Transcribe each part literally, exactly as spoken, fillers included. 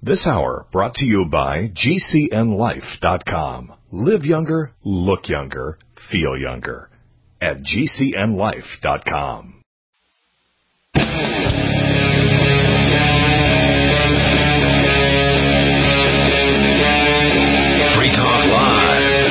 This hour brought to you by G C N life dot com. Live younger, look younger, feel younger at G C N life dot com. Free Talk Live.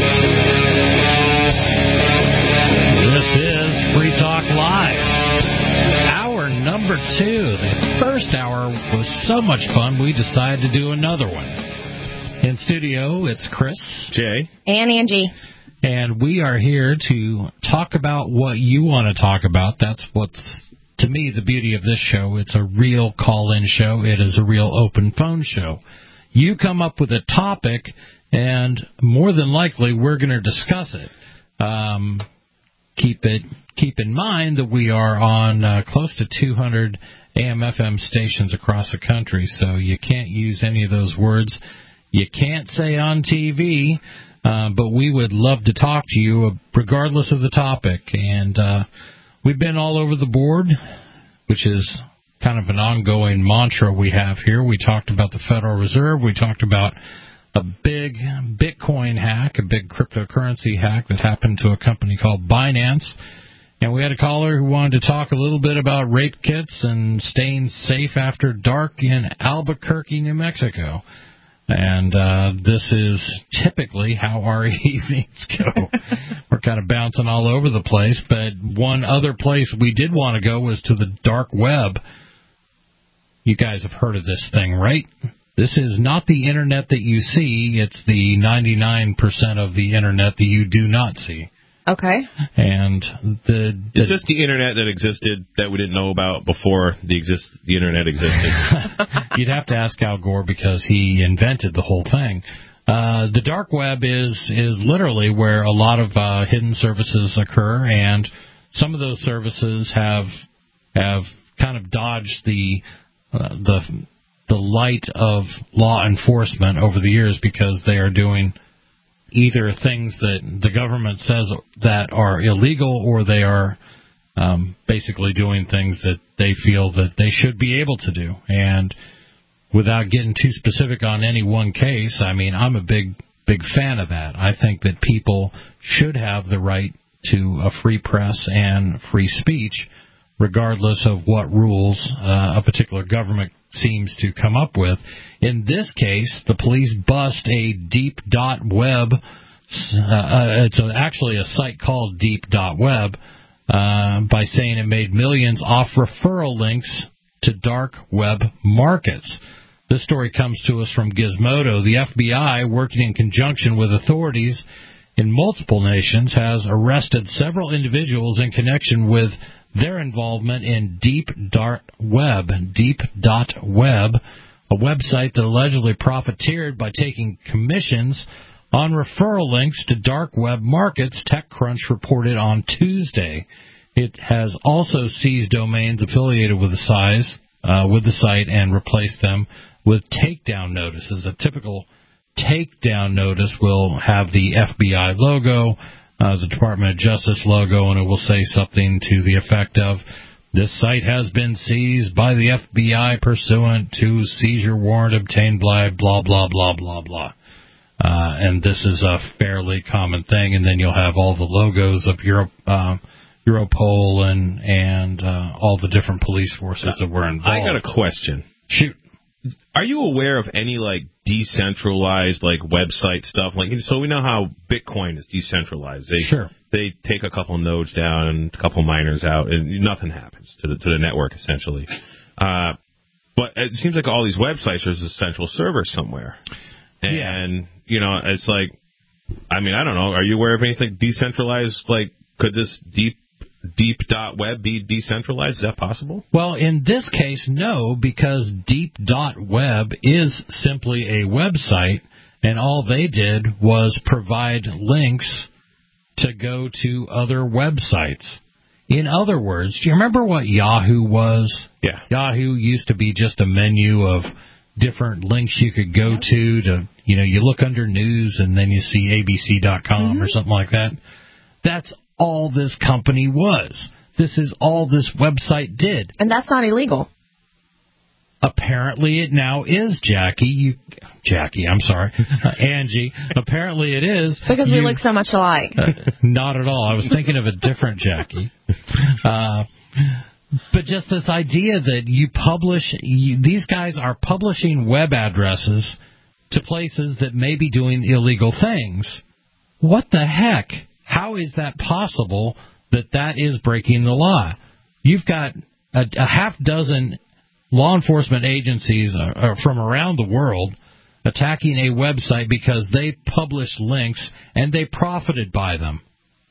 This is Free Talk Live. Hour number two. The first hour was so much fun, we decided to do another one. In studio, it's Chris, Jay, and Angie. And we are here to talk about what you want to talk about. That's what's, to me, the beauty of this show. It's a real call-in show. It is a real open phone show. You come up with a topic, and more than likely, we're going to discuss it. Um, keep it keep in mind that we are on uh, close to two hundred A M F M stations across the country, so you can't use any of those words you can't say on T V. Uh, but we would love to talk to you regardless of the topic. And uh, we've been all over the board, which is kind of an ongoing mantra we have here. We talked about the Federal Reserve. We talked about a big Bitcoin hack, a big cryptocurrency hack that happened to a company called Binance. And we had a caller who wanted to talk a little bit about rape kits and staying safe after dark in Albuquerque, New Mexico. And uh, this is typically how our evenings go. We're kind of bouncing all over the place. But one other place we did want to go was to the dark web. You guys have heard of this thing, right? This is not the Internet that you see. It's the ninety-nine percent of the Internet that you do not see. Okay. And the, the is this the Internet that existed that we didn't know about before the exist the Internet existed? You'd have to ask Al Gore because he invented the whole thing. Uh, the dark web is is literally where a lot of uh, hidden services occur, and some of those services have have kind of dodged the uh, the the light of law enforcement over the years because they are doing either things that the government says that are illegal, or they are um, basically doing things that they feel that they should be able to do. And without getting too specific on any one case, I mean, I'm a big, big fan of that. I think that people should have the right to a free press and free speech, regardless of what rules uh, a particular government seems to come up with. In this case, the police bust a deep dot web. Uh, it's a, actually a site called deep dot web uh, by saying it made millions off referral links to dark web markets. This story comes to us from Gizmodo. The F B I, working in conjunction with authorities in multiple nations, has arrested several individuals in connection with their involvement in Deep Dot Web, Deep Dot Web, a website that allegedly profiteered by taking commissions on referral links to dark web markets, TechCrunch reported on Tuesday. It has also seized domains affiliated with the size, uh, with the site and replaced them with takedown notices. A typical takedown notice will have the F B I logo, Uh, the Department of Justice logo, and it will say something to the effect of, this site has been seized by the F B I pursuant to seizure warrant obtained by blah, blah, blah, blah, blah. Uh, and this is a fairly common thing, and then you'll have all the logos of Euro, uh, Europol and, and uh, all the different police forces that were involved. I got a question. Shoot. Are you aware of any, like, decentralized, like, website stuff? Like, so we know how Bitcoin is decentralized. They, sure. They take a couple nodes down and a couple miners out, and nothing happens to the to the network, essentially. Uh, but it seems like all these websites, there's a central server somewhere. And, yeah. you know, it's like, I mean, I don't know. Are you aware of anything decentralized? Like, could this deep Deep dot web be decentralized? Is that possible? Well, in this case, no, because Deep dot web is simply a website, and all they did was provide links to go to other websites. In other words, do you remember what Yahoo was? Yeah. Yahoo used to be just a menu of different links you could go to. To you know, you look under news, and then you see A B C dot com mm-hmm. or something like that. That's all this company was. This is all this website did. And that's not illegal. Apparently it now is, Jackie. You, Jackie, I'm sorry, uh, Angie. Apparently it is. Because you, we look so much alike. Uh, not at all. I was thinking of a different Jackie. Uh, but just this idea that you publish, you, these guys are publishing web addresses to places that may be doing illegal things. What the heck? How is that possible that that is breaking the law? You've got a, a half dozen law enforcement agencies uh, from around the world attacking a website because they published links and they profited by them.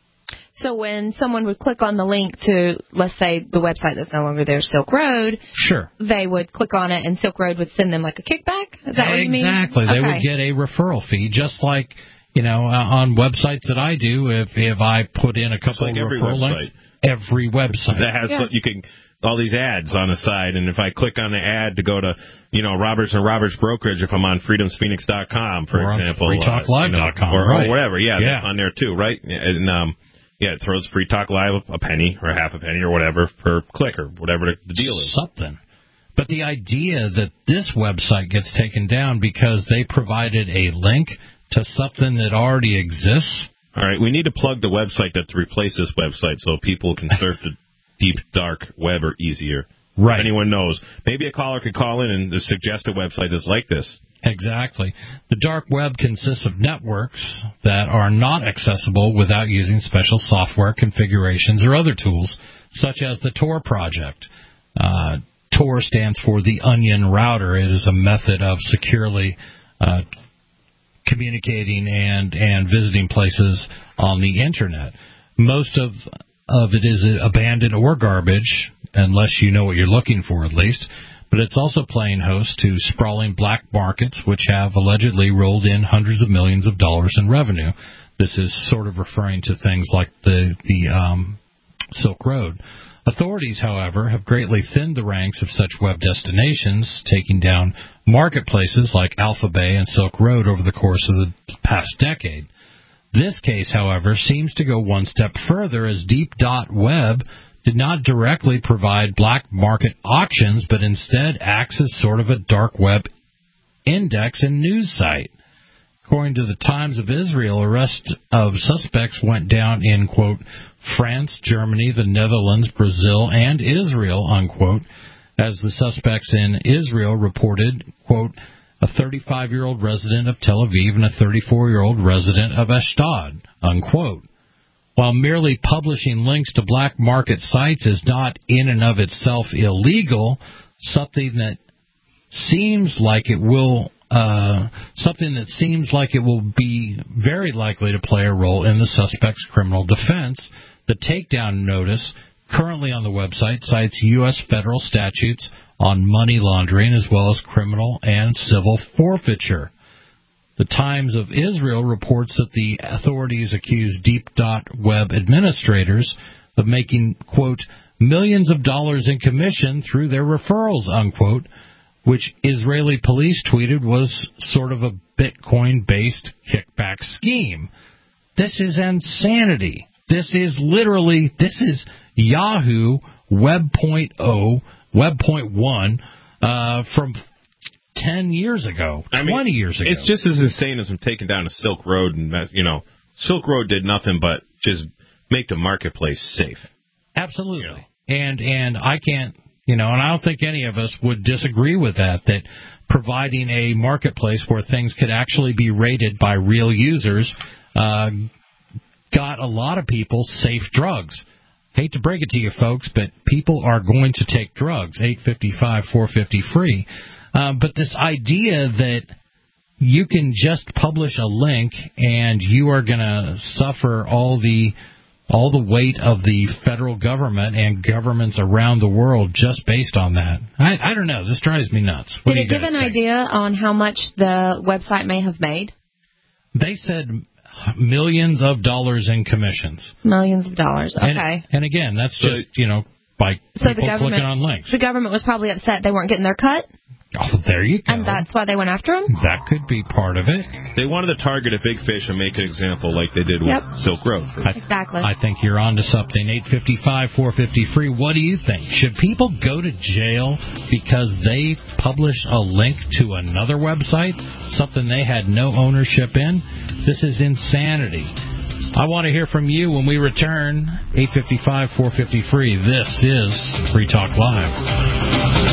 So when someone would click on the link to, let's say, the website that's no longer there, Silk Road, sure, they would click on it and Silk Road would send them like a kickback? Is that what you mean? Exactly. They okay. would get a referral fee, just like, you know, uh, on websites that I do, if if I put in a couple like of every referral website. links. Every website. That has, yeah. you can, all these ads on the side, and if I click on the ad to go to, you know, Roberts and Roberts Brokerage, if I'm on freedoms phoenix dot com, for or example. free talk live dot com, uh, you know, or, right. or whatever, yeah, yeah. that's on there too, right? And, um, yeah, it throws Free Talk Live a penny or half a penny or whatever per click or whatever the deal is. Something. But the idea that this website gets taken down because they provided a link to something that already exists. All right, we need to plug the website that to replace this website so people can surf the deep, dark web or easier. Right. If anyone knows. Maybe a caller could call in and suggest a website that's like this. Exactly. The dark web consists of networks that are not accessible without using special software configurations or other tools, such as the Tor project. Uh, Tor stands for the Onion Router. It is a method of securely uh, communicating and, and visiting places on the Internet. Most of, of it is abandoned or garbage, unless you know what you're looking for, at least. But it's also playing host to sprawling black markets, which have allegedly rolled in hundreds of millions of dollars in revenue. This is sort of referring to things like the, the um, Silk Road. Authorities, however, have greatly thinned the ranks of such web destinations, taking down marketplaces like Alphabay and Silk Road over the course of the past decade. This case, however, seems to go one step further, as Deep Dot Web did not directly provide black market auctions, but instead acts as sort of a dark web index and news site. According to the Times of Israel, arrest of suspects went down in, quote, France, Germany, the Netherlands, Brazil, and Israel, unquote, as the suspects in Israel reported, quote, a thirty-five-year-old resident of Tel Aviv and a thirty-four-year-old resident of Ashdod, unquote. While merely publishing links to black market sites is not in and of itself illegal, something that seems like it will uh, something that seems like it will be very likely to play a role in the suspect's criminal defense. The takedown notice currently on the website cites U S federal statutes on money laundering as well as criminal and civil forfeiture. The Times of Israel reports that the authorities accuse Deep Dot Web administrators of making, quote, millions of dollars in commission through their referrals, unquote, which Israeli police tweeted was sort of a Bitcoin-based kickback scheme. This is insanity. This is literally, this is Yahoo Web point oh, Web point one uh, from ten years ago, I twenty mean, years ago. It's just as insane as them taking down a Silk Road, and you know, Silk Road did nothing but just make the marketplace safe. Absolutely, you know. and and I can't, you know, and I don't think any of us would disagree with that. That providing a marketplace where things could actually be rated by real users uh, got a lot of people safe drugs. Hate to break it to you, folks, but people are going to take drugs. eight fifty-five, four fifty free. Uh, but this idea that you can just publish a link and you are going to suffer all the all the weight of the federal government and governments around the world just based on that. I, I don't know. This drives me nuts. What Did it give an think? idea on how much the website may have made? They said millions of dollars in commissions. Millions of dollars. Okay. And, and again, that's just, you know, by so people the government, clicking on links. The government was probably upset they weren't getting their cut? Oh, there you go. And that's why they went after him? That could be part of it. They wanted to target a big fish and make an example like they did with Yep. Silk Road. I, Exactly. I think you're onto something. eight fifty-five, four fifty free. What do you think? Should people go to jail because they published a link to another website, something they had no ownership in? This is insanity. I want to hear from you when we return. eight fifty-five, four fifty free. This is Free Talk Live.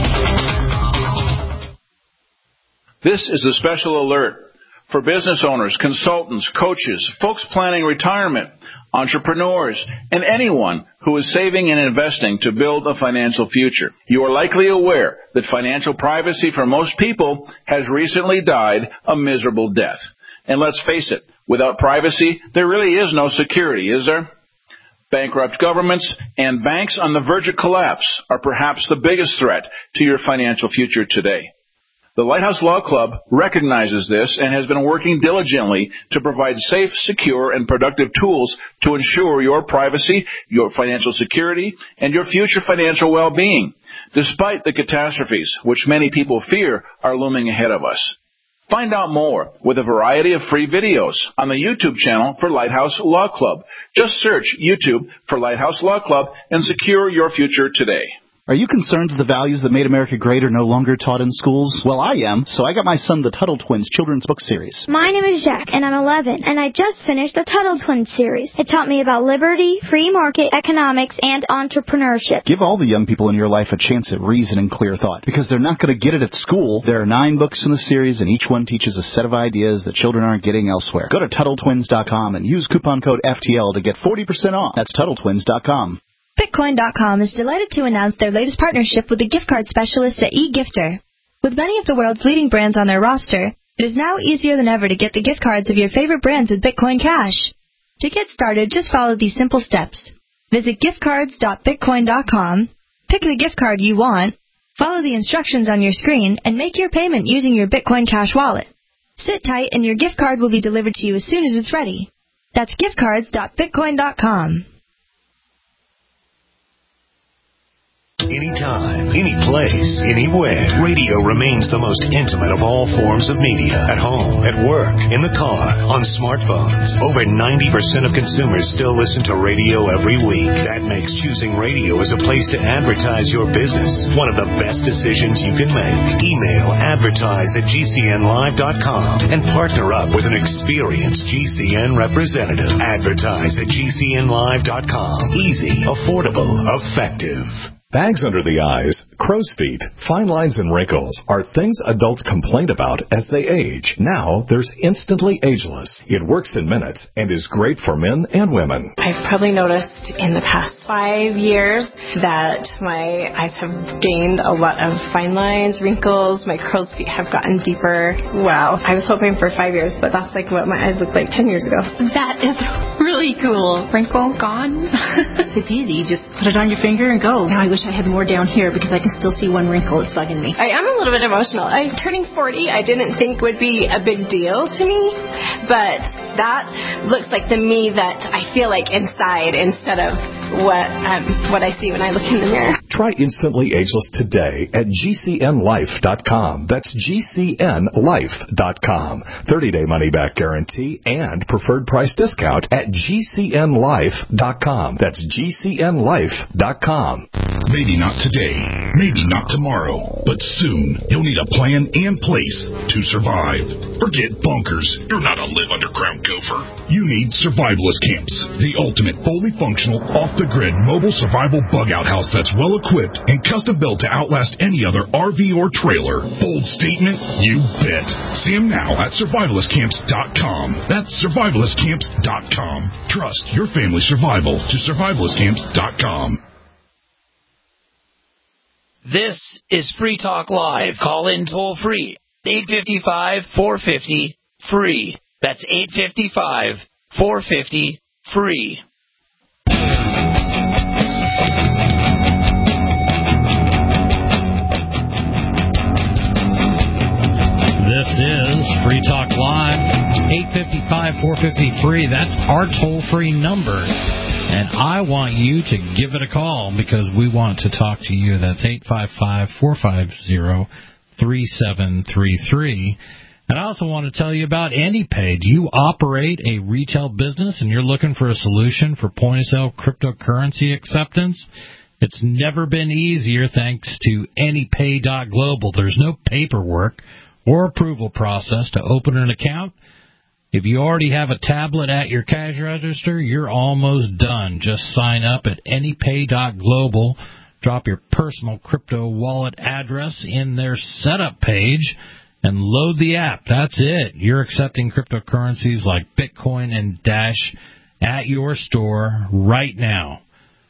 This is a special alert for business owners, consultants, coaches, folks planning retirement, entrepreneurs, and anyone who is saving and investing to build a financial future. You are likely aware that financial privacy for most people has recently died a miserable death. And let's face it, without privacy, there really is no security, is there? Bankrupt governments and banks on the verge of collapse are perhaps the biggest threat to your financial future today. The Lighthouse Law Club recognizes this and has been working diligently to provide safe, secure, and productive tools to ensure your privacy, your financial security, and your future financial well-being, despite the catastrophes which many people fear are looming ahead of us. Find out more with a variety of free videos on the YouTube channel for Lighthouse Law Club. Just search YouTube for Lighthouse Law Club and secure your future today. Are you concerned that the values that made America great are no longer taught in schools? Well, I am, so I got my son the Tuttle Twins children's book series. My name is Jack, and I'm eleven, and I just finished the Tuttle Twins series. It taught me about liberty, free market economics, and entrepreneurship. Give all the young people in your life a chance at reason and clear thought, because they're not going to get it at school. There are nine books in the series, and each one teaches a set of ideas that children aren't getting elsewhere. Go to Tuttle Twins dot com and use coupon code F T L to get forty percent off. That's Tuttle Twins dot com. Bitcoin dot com is delighted to announce their latest partnership with the gift card specialists at eGifter. With many of the world's leading brands on their roster, it is now easier than ever to get the gift cards of your favorite brands with Bitcoin Cash. To get started, just follow these simple steps. Visit gift cards dot bitcoin dot com, pick the gift card you want, follow the instructions on your screen, and make your payment using your Bitcoin Cash wallet. Sit tight and your gift card will be delivered to you as soon as it's ready. That's gift cards dot bitcoin dot com. Anytime, any place, anywhere. Radio remains the most intimate of all forms of media. At home, at work, in the car, on smartphones. Over ninety percent of consumers still listen to radio every week. That makes choosing radio as a place to advertise your business one of the best decisions you can make. Email advertise at G C N live dot com and partner up with an experienced G C N representative. Advertise at G C N live dot com. Easy, affordable, effective. Bags under the eyes, crow's feet, fine lines and wrinkles are things adults complain about as they age. Now, there's Instantly Ageless. It works in minutes and is great for men and women. I've probably noticed in the past five years that my eyes have gained a lot of fine lines, wrinkles, my crow's feet have gotten deeper. Wow. I was hoping for five years, but that's like what my eyes looked like ten years ago. That is really cool. Wrinkle gone. It's easy. You just put it on your finger and go. Now I wish I had more down here because I can still see one wrinkle. It's bugging me. I am a little bit emotional. I'm turning forty. I didn't think would be a big deal to me, but that looks like the me that I feel like inside instead of what um, what I see when I look in the mirror. Try Instantly Ageless today at G C N life dot com. That's G C N life dot com. thirty-day money-back guarantee and preferred price discount at G C N life dot com. That's G C N life dot com. Maybe not today, maybe not tomorrow, but soon you'll need a plan and place to survive. Forget bunkers. You're not a live underground gopher. You need Survivalist Camps, the ultimate fully functional, off-the-grid mobile survival bug-out house that's well-equipped and custom-built to outlast any other R V or trailer. Bold statement? You bet. See them now at survivalist camps dot com. That's survivalist camps dot com. Trust your family's survival to survivalist camps dot com. This is Free Talk Live. Call in toll free. eight five five, four five zero, free. That's eight five five, four five zero, free. This is Free Talk Live. eight five five, four five zero, free. That's our toll-free number. And I want you to give it a call because we want to talk to you. That's eight five five, four five zero, three seven three three. And I also want to tell you about AnyPay. Do you operate a retail business and you're looking for a solution for point-of-sale cryptocurrency acceptance? It's never been easier thanks to AnyPay dot global. There's no paperwork or approval process to open an account. If you already have a tablet at your cash register, you're almost done. Just sign up at AnyPay dot global. Drop your personal crypto wallet address in their setup page and load the app. That's it. You're accepting cryptocurrencies like Bitcoin and Dash at your store right now.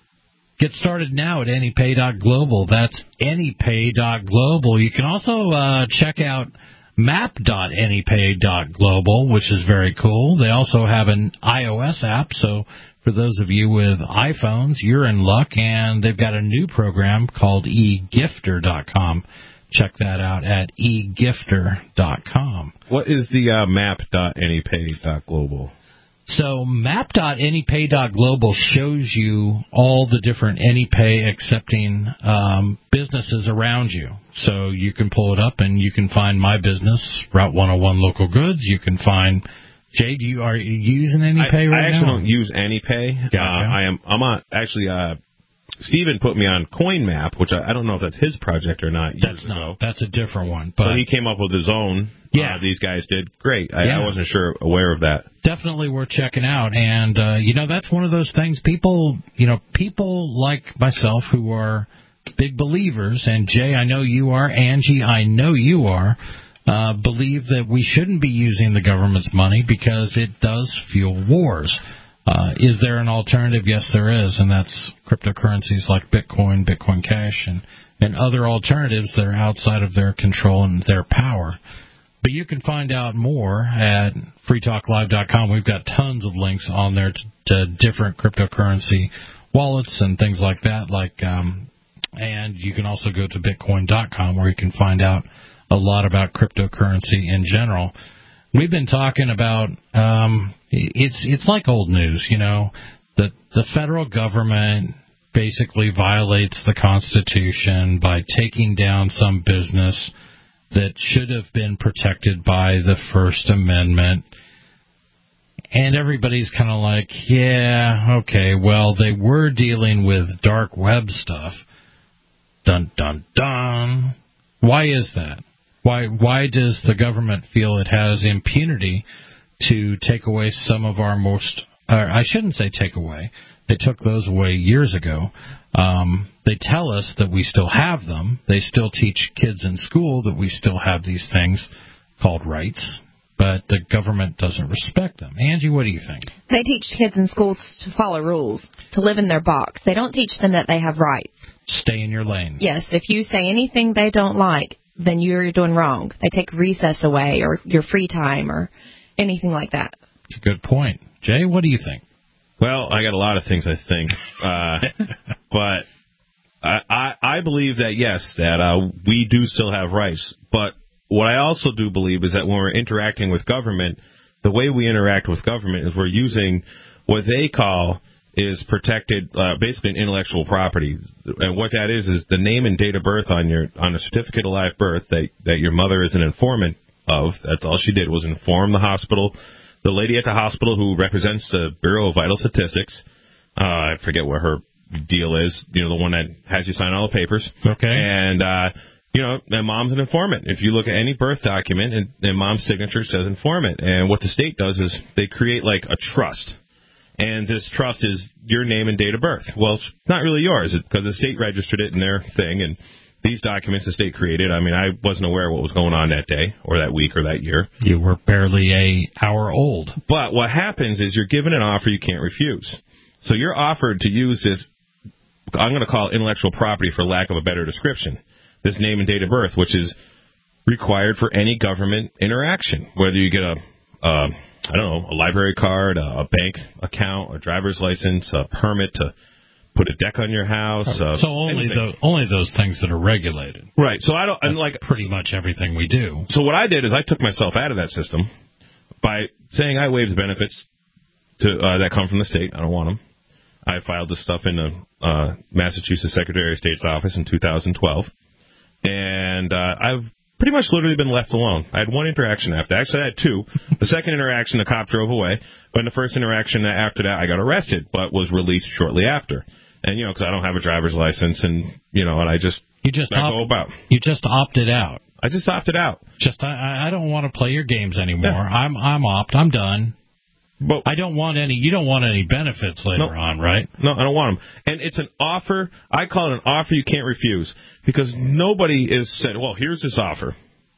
Get started now at AnyPay dot global. That's AnyPay dot global. You can also uh, check out Map dot AnyPay dot global, which is very cool. They also have an iOS app, so for those of you with iPhones, you're in luck, and they've got a new program called e gifter dot com. Check that out at e gifter dot com. What is the uh, Map dot AnyPay dot global? So Map dot AnyPay dot global shows you all the different AnyPay accepting um, businesses around you. So you can pull it up and you can find my business, Route one oh one Local Goods. You can find, Jay, do you, are you using AnyPay I, right now? I actually now? don't use AnyPay. Gotcha. Uh, I am, I'm on, actually, uh, Steven put me on CoinMap, which I, I don't know if that's his project or not. That's not. Ago. That's a different one. But so he came up with his own. Yeah. Uh, these guys did. Great. I, yeah. I wasn't sure aware of that. Definitely worth checking out. And, uh, you know, that's one of those things people, you know, people like myself who are big believers, and Jay, I know you are, Angie, I know you are, uh, believe that we shouldn't be using the government's money because it does fuel wars. Uh, is there an alternative? Yes, there is, and that's cryptocurrencies like Bitcoin, Bitcoin Cash, and, and other alternatives that are outside of their control and their power. But you can find out more at free talk live dot com. We've got tons of links on there to, to different cryptocurrency wallets and things like that. Like, um, and you can also go to bitcoin dot com where you can find out a lot about cryptocurrency in general. We've been talking about um, it's it's like old news, you know, that the federal government basically violates the Constitution by taking down some business that should have been protected by the First Amendment. And everybody's kind of like, yeah, okay, well, they were dealing with dark web stuff. Dun, dun, dun. Why is that? Why why does the government feel it has impunity to take away some of our most, or I shouldn't say take away, they took those away years ago. Um, they tell us that we still have them. They still teach kids in school that we still have these things called rights, but the government doesn't respect them. Angie, what do you think? They teach kids in schools to follow rules, to live in their box. They don't teach them that they have rights. Stay in your lane. Yes, if you say anything they don't like, then you're doing wrong. They take recess away or your free time or anything like that. That's a good point. Jay, what do you think? Well, I got a lot of things I think, uh, but I, I, I believe that, yes, that uh, we do still have rights. But what I also do believe is that when we're interacting with government, the way we interact with government is we're using what they call is protected, uh, basically an intellectual property. And what that is is the name and date of birth on your on a certificate of live birth that, that your mother is an informant of. That's all she did was inform the hospital. The lady at the hospital who represents the Bureau of Vital Statistics, uh, I forget what her deal is, you know, the one that has you sign all the papers. Okay. And, uh, you know, and mom's an informant. If you look at any birth document, and, and mom's signature says informant. And what the state does is they create like a trust. And this trust is your name and date of birth. Well, it's not really yours because the state registered it in their thing, and these documents the state created. I mean, I wasn't aware of what was going on that day or that week or that year. You were barely a hour old. But what happens is you're given an offer you can't refuse. So you're offered to use this, I'm going to call it intellectual property for lack of a better description, this name and date of birth, which is required for any government interaction, whether you get a... Uh, I don't know, a library card, a bank account, a driver's license, a permit to put a deck on your house. Uh, so only the, only those things that are regulated. Right. So I don't, and That's like pretty much everything we do. So what I did is I took myself out of that system by saying I waived benefits to uh, that come from the state. I don't want them. I filed this stuff in the uh, Massachusetts Secretary of State's office in two thousand twelve, and uh, I've pretty much literally been left alone. I had one interaction after. Actually, I had two. The second interaction, the cop drove away. But in the first interaction after that, I got arrested, but was released shortly after. And, you know, because I don't have a driver's license, and, you know, and I just, you just I op- go about. You just opted out. I just opted out. Just, I, I don't want to play your games anymore. Yeah. I'm, I'm opt. I'm done. But I don't want any. You don't want any benefits later no, on, right? No, I don't want them. And it's an offer. I call it an offer you can't refuse, because nobody is said, well, here's this offer,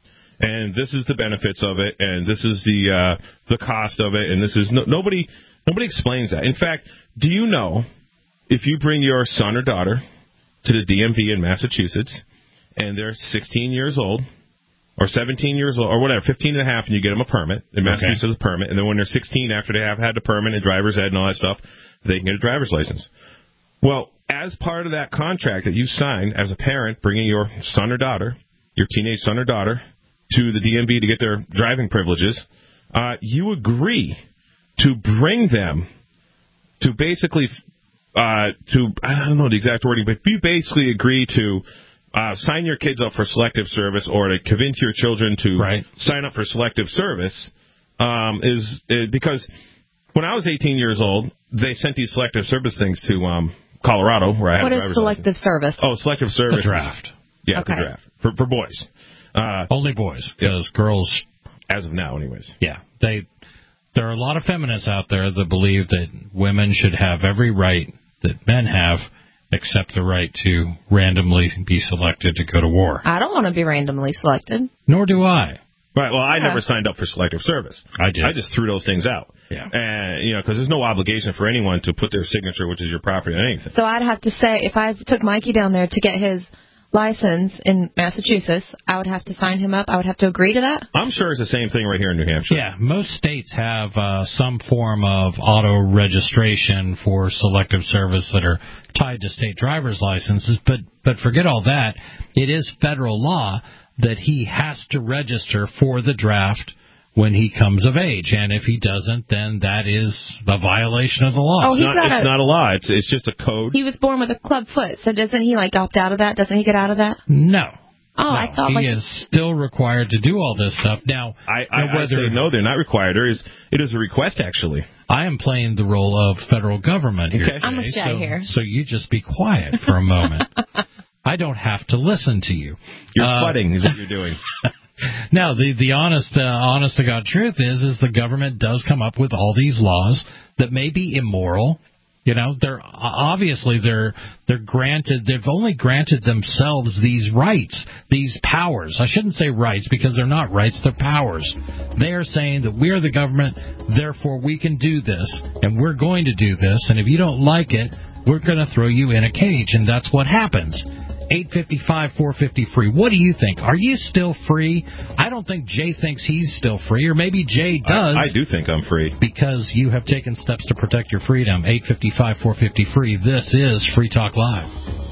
and this is the benefits of it, and this is the uh, the cost of it, and this is no, nobody nobody explains that. In fact, do you know if you bring your son or daughter to the D M V in Massachusetts and they're sixteen years old, or seventeen years old, or whatever, fifteen and a half, and you get them a permit, in Massachusetts okay. a permit, and then when they're sixteen, after they have had the permit and driver's ed and all that stuff, they can get a driver's license. Well, as part of that contract that you sign as a parent, bringing your son or daughter, your teenage son or daughter, to the D M V to get their driving privileges, uh, you agree to bring them to basically, uh, to, I don't know the exact wording, but you basically agree to Uh, sign your kids up for selective service, or to convince your children to right. sign up for selective service, um, is, is because when I was eighteen years old, they sent these selective service things to um, Colorado, where I had what a is driver's selective license. service? Oh, selective service. The draft. Yeah, okay. the draft for for boys. Uh, Only boys, because yeah. girls, as of now, anyways. Yeah, they. There are a lot of feminists out there that believe that women should have every right that men have, except the right to randomly be selected to go to war. I don't want to be randomly selected. Nor do I. Right. Well, I yeah. never signed up for selective service. I did. I just threw those things out. Yeah. And you know, because there's no obligation for anyone to put their signature, which is your property, on anything. So I'd have to say, if I took Mikey down there to get his license in Massachusetts, I would have to sign him up. I would have to agree to that. I'm sure it's the same thing right here in New Hampshire. Yeah, most states have uh, some form of auto registration for selective service that are tied to state driver's licenses. But but forget all that. It is federal law that he has to register for the draft when he comes of age, and if he doesn't, then that is a violation of the law. Oh, it's he's not, not it's a, not a law. It's it's just a code. He was born with a club foot, so doesn't he like opt out of that? Doesn't he get out of that? No. Oh, no, I thought he like is still required to do all this stuff. Now, I, I, I say no, they're not required. There is it is a request actually. I am playing the role of federal government here. Okay. Today, I'm a shy so, here. So you just be quiet for a moment. I don't have to listen to you. You're uh, flooding is what you're doing. Now, the the honest uh, honest to God truth is is the government does come up with all these laws that may be immoral. You know, they're obviously they're they're granted they've only granted themselves these rights, these powers. I shouldn't say rights because they're not rights, they're powers. They are saying that we are the government, therefore we can do this, and we're going to do this, and if you don't like it, we're going to throw you in a cage, and that's what happens. eight fifty-five, four fifty free. What do you think? Are you still free? I don't think Jay thinks he's still free, or maybe Jay does. I, I do think I'm free. Because you have taken steps to protect your freedom. eight fifty-five, four fifty free. This is Free Talk Live.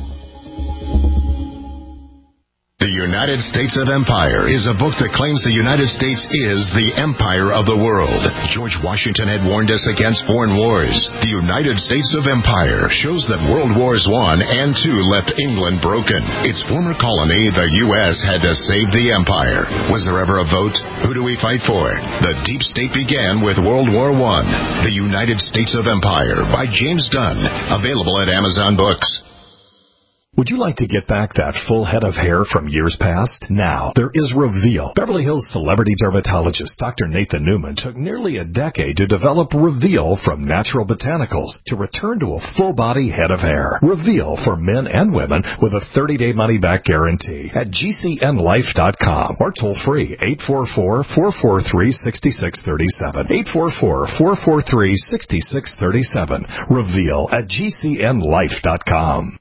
The United States of Empire is a book that claims the United States is the empire of the world. George Washington had warned us against foreign wars. The United States of Empire shows that World Wars One and Two left England broken. Its former colony, the U S, had to save the empire. Was there ever a vote? Who do we fight for? The deep state began with World War One. The United States of Empire by James Dunn. Available at Amazon Books. Would you like to get back that full head of hair from years past? Now, there is Reveal. Beverly Hills celebrity dermatologist Doctor Nathan Newman took nearly a decade to develop Reveal from natural botanicals to return to a full-body head of hair. Reveal for men and women with a thirty-day money-back guarantee at G C N life dot com or toll-free eight four four, four four three, six six three seven. eight four four, four four three, six six three seven. Reveal at G C N life dot com.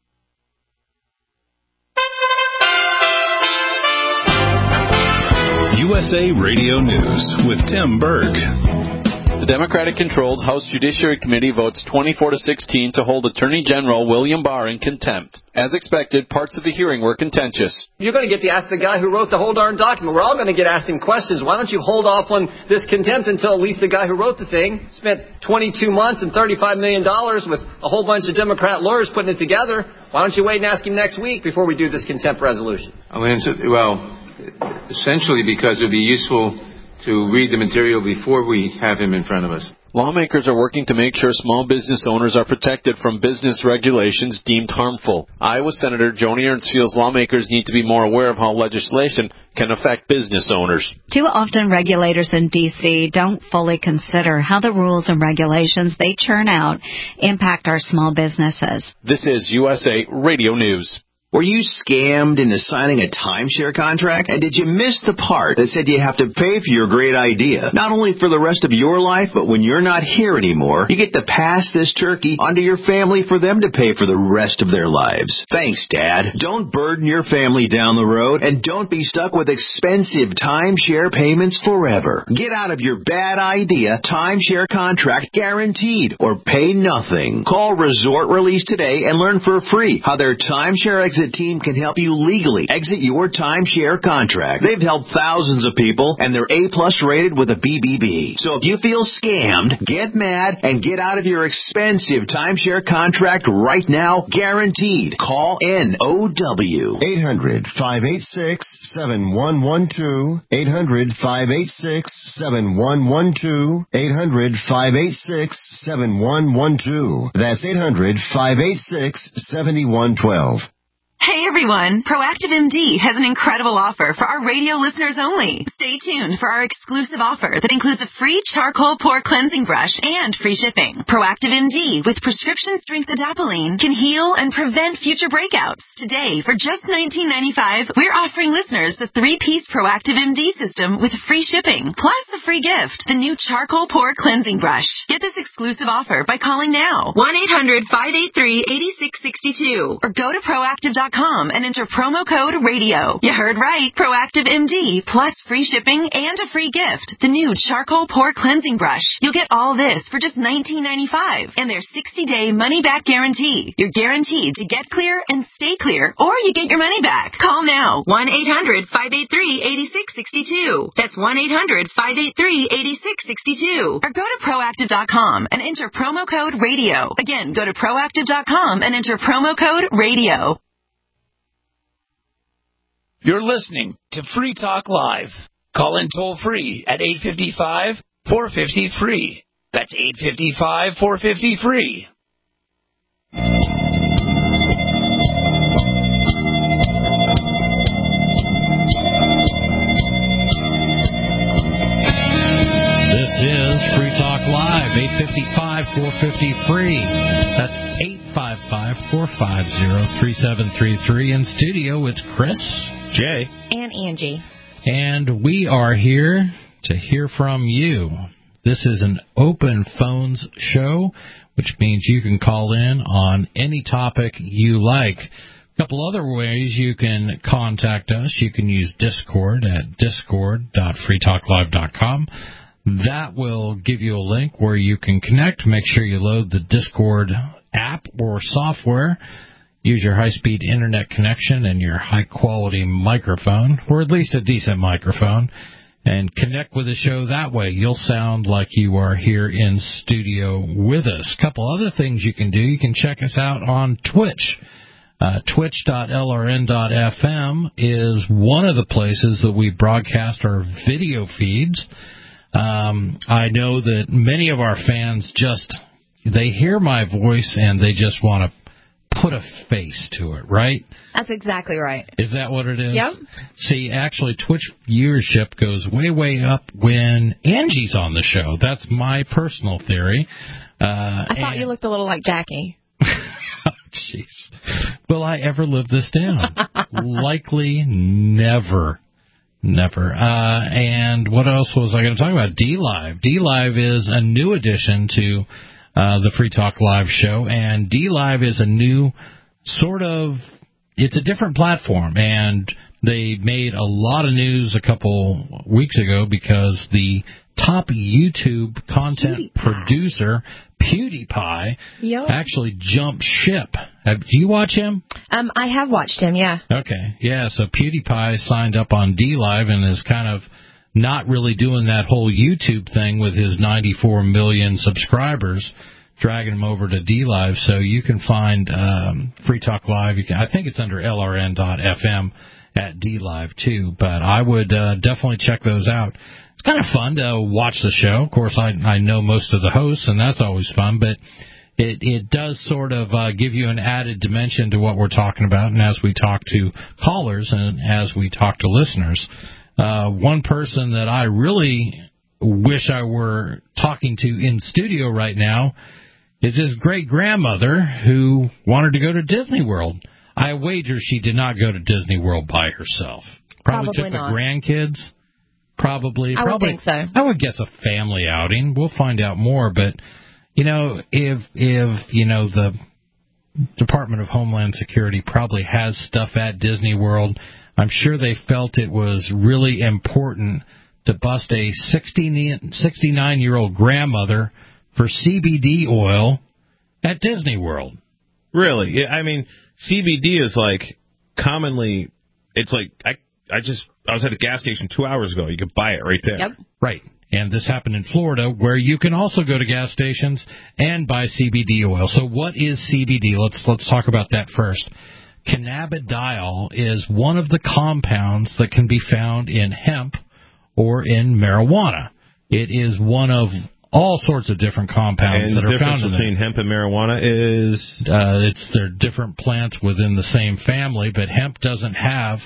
U S A Radio News with Tim Berg. The Democratic-controlled House Judiciary Committee votes twenty-four to sixteen to hold Attorney General William Barr in contempt. As expected, parts of the hearing were contentious. You're going to get to ask the guy who wrote the whole darn document. We're all going to get asked him questions. Why don't you hold off on this contempt until at least the guy who wrote the thing spent twenty-two months and thirty-five million dollars with a whole bunch of Democrat lawyers putting it together. Why don't you wait and ask him next week before we do this contempt resolution? I'll answer. Well, essentially because it would be useful to read the material before we have him in front of us. Lawmakers are working to make sure small business owners are protected from business regulations deemed harmful. Iowa Senator Joni Ernst feels lawmakers need to be more aware of how legislation can affect business owners. Too often regulators in D C don't fully consider how the rules and regulations they churn out impact our small businesses. This is U S A Radio News. Were you scammed into signing a timeshare contract? And did you miss the part that said you have to pay for your great idea? Not only for the rest of your life, but when you're not here anymore, you get to pass this turkey onto your family for them to pay for the rest of their lives. Thanks, Dad. Don't burden your family down the road, and don't be stuck with expensive timeshare payments forever. Get out of your bad idea timeshare contract guaranteed, or pay nothing. Call Resort Release today and learn for free how their timeshare exit team can help you legally exit your timeshare contract. They've helped thousands of people, and they're A-plus rated with a B B B. So if you feel scammed, get mad and get out of your expensive timeshare contract right now, guaranteed. Call N O W. eight hundred, five eight six, seven one one two. eight hundred, five eight six, seven one one two. eight hundred, five eight six, seven one one two. That's eight hundred, five eight six, seven one one two. Hey everyone, Proactive M D has an incredible offer for our radio listeners only. Stay tuned for our exclusive offer that includes a free charcoal pore cleansing brush and free shipping. Proactive M D with prescription strength adapalene can heal and prevent future breakouts. Today, for just nineteen ninety-five dollars, we're offering listeners the three-piece Proactive M D system with free shipping, plus the free gift, the new charcoal pore cleansing brush. Get this exclusive offer by calling now, one eight hundred, five eight three, eight six six two, or go to proactive dot com and enter promo code radio. You heard right. Proactive M D plus free shipping and a free gift. The new charcoal pore cleansing brush. You'll get all this for just nineteen ninety-five dollars and their sixty-day money-back guarantee. You're guaranteed to get clear and stay clear, or you get your money back. Call now. one eight hundred, five eight three, eight six six two. That's one eight hundred, five eight three, eight six six two. Or go to proactive dot com and enter promo code radio. Again, go to proactive dot com and enter promo code radio. You're listening to Free Talk Live. Call in toll free at eight five five, four five zero, free. That's eight five five, four five zero, free. This is Free Talk Live, eight five five, four five zero, free. That's eight five five, four five zero, three seven three three. In studio, it's Chris, Jay, and Angie. And we are here to hear from you. This is an open phones show, which means you can call in on any topic you like. A couple other ways you can contact us. You can use Discord at discord dot free talk live dot com. That will give you a link where you can connect. Make sure you load the Discord app or software. Use your high-speed internet connection and your high-quality microphone, or at least a decent microphone, and connect with the show that way. You'll sound like you are here in studio with us. A couple other things you can do. You can check us out on Twitch. Uh, twitch dot L R N dot F M is one of the places that we broadcast our video feeds. Um, I know that many of our fans just, they hear my voice and they just want to put a face to it, right? That's exactly right. Is that what it is? Yep. See, actually, Twitch viewership goes way, way up when Angie's on the show. That's my personal theory. Uh, I thought and, you looked a little like Jackie. Jeez. Will I ever live this down? Likely never. Never. Uh, and what else was I going to talk about? D-Live. D-Live is a new addition to uh, the Free Talk Live show, and D-Live is a new sort of, it's a different platform, and they made a lot of news a couple weeks ago because the top YouTube content PewDiePie. producer, PewDiePie, yep. actually jumped ship. Have, do you watch him? Um, I have watched him, yeah. Okay, yeah, so PewDiePie signed up on D-Live and is kind of not really doing that whole YouTube thing with his ninety-four million subscribers, dragging him over to D-Live. So you can find um, Free Talk Live. You can, I think it's under L R N dot F M. at D Live too. But I would uh, definitely check those out. It's kind of fun to watch the show. Of course, I I know most of the hosts, and that's always fun. But it it does sort of uh, give you an added dimension to what we're talking about. And as we talk to callers and as we talk to listeners, uh, one person that I really wish I were talking to in studio right now is his great-grandmother who wanted to go to Disney World. I wager she did not go to Disney World by herself. Probably, Probably took not. the grandkids. Probably. I probably, would think so. I would guess a family outing. We'll find out more. But, you know, if, if you know, the Department of Homeland Security probably has stuff at Disney World, I'm sure they felt it was really important to bust a sixty-nine-year-old grandmother for C B D oil at Disney World. Really? Yeah, I mean, C B D is like commonly, it's like, I I just, I was at a gas station two hours ago. You could buy it right there. Yep. Right. And this happened in Florida, where you can also go to gas stations and buy C B D oil. So what is C B D? Let's let's talk about that first. Cannabidiol is one of the compounds that can be found in hemp or in marijuana. It is one of all sorts of different compounds and that the are found difference in between it. hemp and marijuana is? Uh, it's they're different plants within the same family, but hemp doesn't have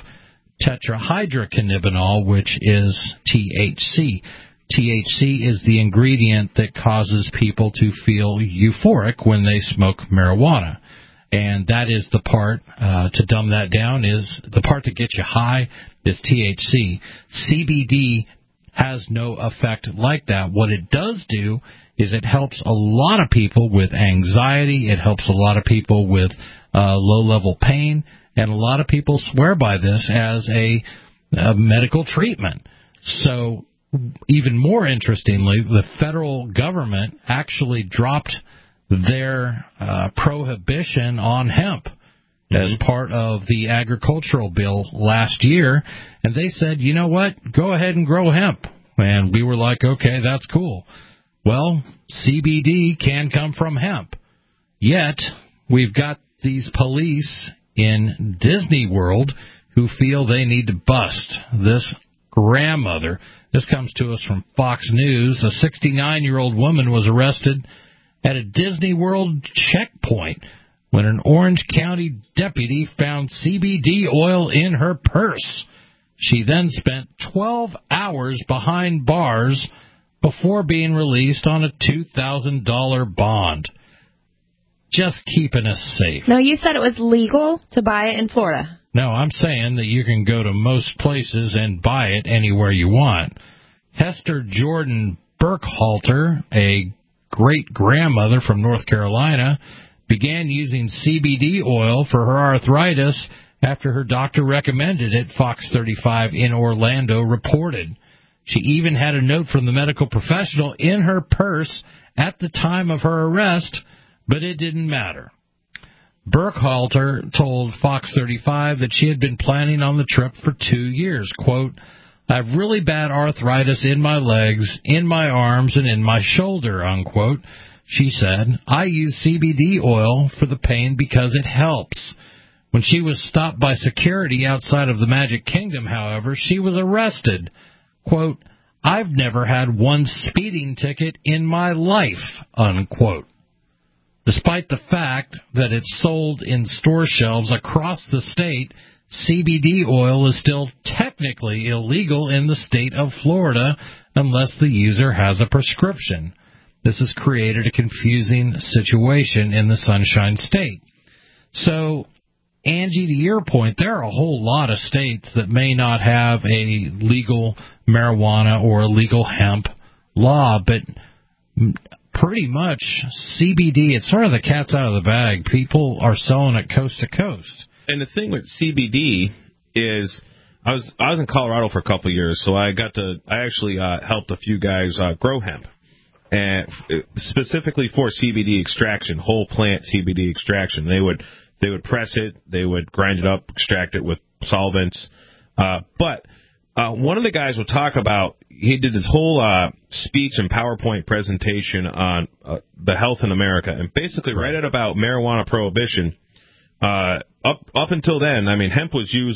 tetrahydrocannabinol, which is T H C. T H C is the ingredient that causes people to feel euphoric when they smoke marijuana. And that is the part, uh, to dumb that down, is the part that gets you high is T H C. C B D has no effect like that. What it does do is it helps a lot of people with anxiety. It helps a lot of people with uh, low-level pain. And a lot of people swear by this as a, a medical treatment. So even more interestingly, the federal government actually dropped their uh, prohibition on hemp as part of the agricultural bill last year, and they said, you know what, go ahead and grow hemp. And we were like, okay, that's cool. Well, C B D can come from hemp. Yet, we've got these police in Disney World who feel they need to bust this grandmother. This comes to us from Fox News. A sixty-nine-year-old woman was arrested at a Disney World checkpoint when an Orange County deputy found C B D oil in her purse. She then spent twelve hours behind bars before being released on a two thousand dollars bond. Just keeping us safe. No, you said it was legal to buy it in Florida. No, I'm saying that you can go to most places and buy it anywhere you want. Hester Jordan Burkhalter, a great-grandmother from North Carolina, began using C B D oil for her arthritis after her doctor recommended it, Fox thirty-five in Orlando reported. She even had a note from the medical professional in her purse at the time of her arrest, but it didn't matter. Burkhalter told Fox thirty-five that she had been planning on the trip for two years. Quote, I have really bad arthritis in my legs, in my arms, and in my shoulder, unquote. She said, I use C B D oil for the pain because it helps. When she was stopped by security outside of the Magic Kingdom, however, she was arrested. Quote, I've never had one speeding ticket in my life, unquote. Despite the fact that it's sold in store shelves across the state, C B D oil is still technically illegal in the state of Florida unless the user has a prescription. This has created a confusing situation in the Sunshine State. So, Angie, to your point, there are a whole lot of states that may not have a legal marijuana or a legal hemp law, but pretty much C B D, it's sort of the cat's out of the bag. People are selling it coast to coast. And the thing with C B D is, I was I was in Colorado for a couple of years, so I got to I actually uh, helped a few guys uh, grow hemp, and specifically for C B D extraction, whole plant C B D extraction. They would they would press it, they would grind it up, extract it with solvents. Uh, but uh, one of the guys would talk about, he did this whole uh, speech and PowerPoint presentation on uh, the health in America, and basically right at about marijuana prohibition. Uh, up up until then, I mean, hemp was used in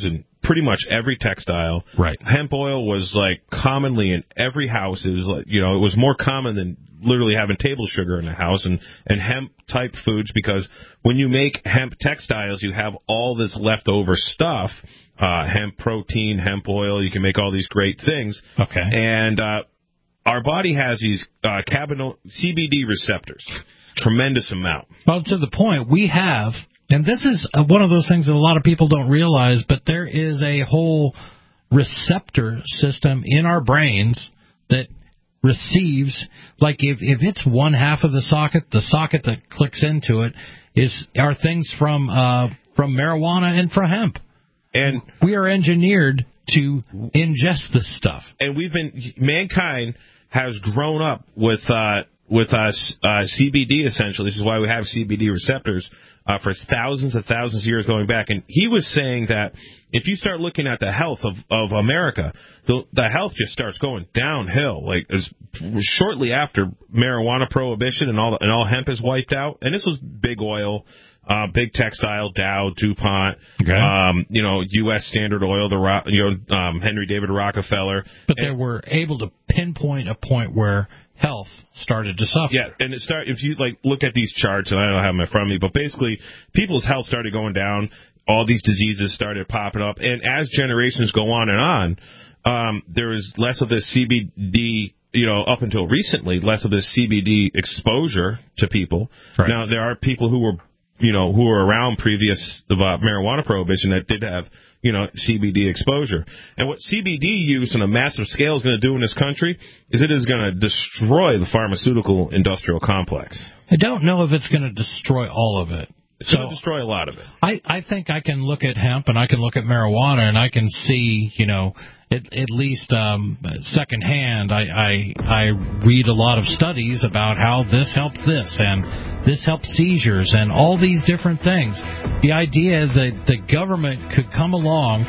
pretty much every textile. Right. Hemp oil was like commonly in every house. It was like, you know, it was more common than literally having table sugar in the house, and, and hemp type foods, because when you make hemp textiles, you have all this leftover stuff, uh, hemp protein, hemp oil. You can make all these great things. Okay. And, uh, our body has these, uh, cannabinoid C B D receptors. Tremendous amount. Well, to the point, we have, and this is one of those things that a lot of people don't realize, but there is a whole receptor system in our brains that receives, like if, if it's one half of the socket, the socket that clicks into it is are things from uh, from marijuana and from hemp. And we are engineered to ingest this stuff. And we've been, mankind has grown up with uh, with us uh, C B D essentially. This is why we have C B D receptors uh, for thousands and thousands of years going back. And he was saying that if you start looking at the health of, of America, the, the health just starts going downhill. Like as, shortly after marijuana prohibition and all the, and all hemp is wiped out, and this was big oil, uh, big textile, Dow, DuPont, okay. um, you know, U S Standard Oil, the Ro- you know um, Henry David Rockefeller. But and, they were able to pinpoint a point where health started to suffer. Yeah, and it start if you like look at these charts, and I don't have them in front of me, but basically people's health started going down. All these diseases started popping up, and as generations go on and on, um, there is less of this C B D, you know, up until recently, less of this C B D exposure to people. Right. Now, there are people who were, you know, who were around previous the marijuana prohibition that did have, you know, C B D exposure. And what C B D use on a massive scale is going to do in this country is it is going to destroy the pharmaceutical industrial complex. I don't know if it's going to destroy all of it. It's so going to destroy a lot of it. I, I think I can look at hemp and I can look at marijuana and I can see, you know, at, at least um, secondhand, I, I I read a lot of studies about how this helps this and this helps seizures and all these different things. The idea that the government could come along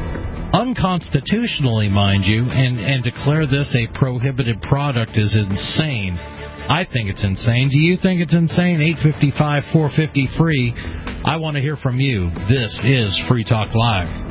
unconstitutionally, mind you, and, and declare this a prohibited product is insane. I think it's insane. Do you think it's insane? eight five five, four five zero, free. I want to hear from you. This is Free Talk Live.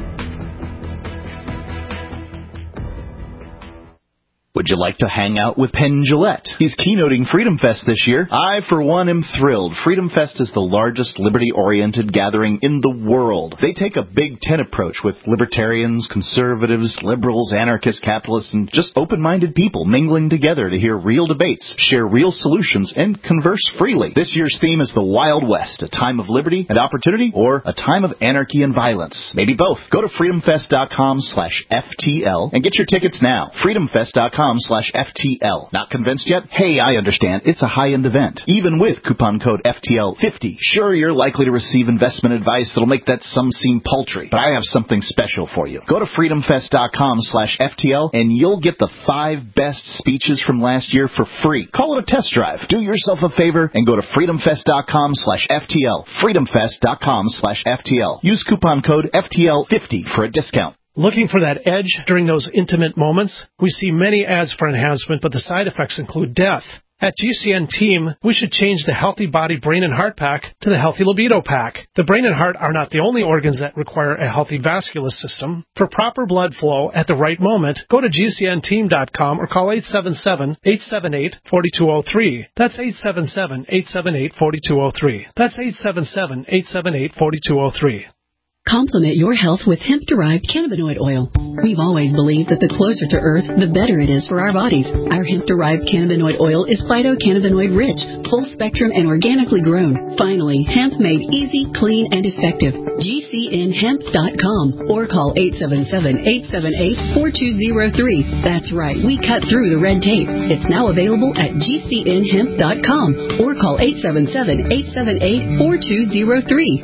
Would you like to hang out with Penn Jillette? He's keynoting Freedom Fest this year. I, for one, am thrilled. Freedom Fest is the largest liberty-oriented gathering in the world. They take a Big Ten approach with libertarians, conservatives, liberals, anarchists, capitalists, and just open-minded people mingling together to hear real debates, share real solutions, and converse freely. This year's theme is the Wild West, a time of liberty and opportunity, or a time of anarchy and violence. Maybe both. Go to freedomfest.com slash FTL and get your tickets now. freedomfest.com slash FTL. Not convinced yet? Hey, I understand. It's a high-end event. Even with coupon code F T L fifty. Sure, you're likely to receive investment advice that'll make that sum seem paltry, but I have something special for you. Go to freedomfest.com slash FTL and you'll get the five best speeches from last year for free. Call it a test drive. Do yourself a favor and go to freedomfest.com slash FTL. freedomfest.com slash FTL. Use coupon code F T L fifty for a discount. Looking for that edge during those intimate moments? We see many ads for enhancement, but the side effects include death. At G C N Team, we should change the Healthy Body Brain and Heart Pack to the Healthy Libido Pack. The brain and heart are not the only organs that require a healthy vascular system. For proper blood flow at the right moment, go to G C N team dot com or call eight seven seven, eight seven eight, four two zero three. That's eight seven seven, eight seven eight, four two zero three. That's eight seven seven, eight seven eight, four two zero three. Complement your health with hemp-derived cannabinoid oil. We've always believed that the closer to Earth, the better it is for our bodies. Our hemp-derived cannabinoid oil is phytocannabinoid rich, full spectrum, and organically grown. Finally, hemp made easy, clean, and effective. G C N hemp dot com or call eight seven seven, eight seven eight, four two zero three. That's right, we cut through the red tape. It's now available at G C N hemp dot com or call eight seven seven, eight seven eight, four two zero three.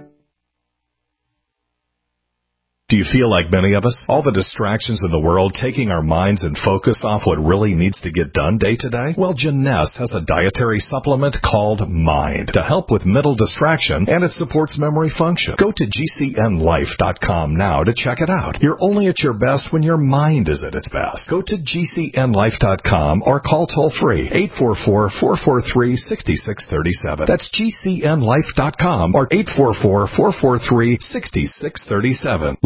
Do you feel like many of us? All the distractions in the world taking our minds and focus off what really needs to get done day to day? Well, Jeunesse has a dietary supplement called Mind to help with mental distraction, and it supports memory function. Go to G C N life dot com now to check it out. You're only at your best when your mind is at its best. Go to G C N life dot com or call toll-free eight four four, four four three, six six three seven. That's G C N life dot com or eight four four, four four three, six six three seven.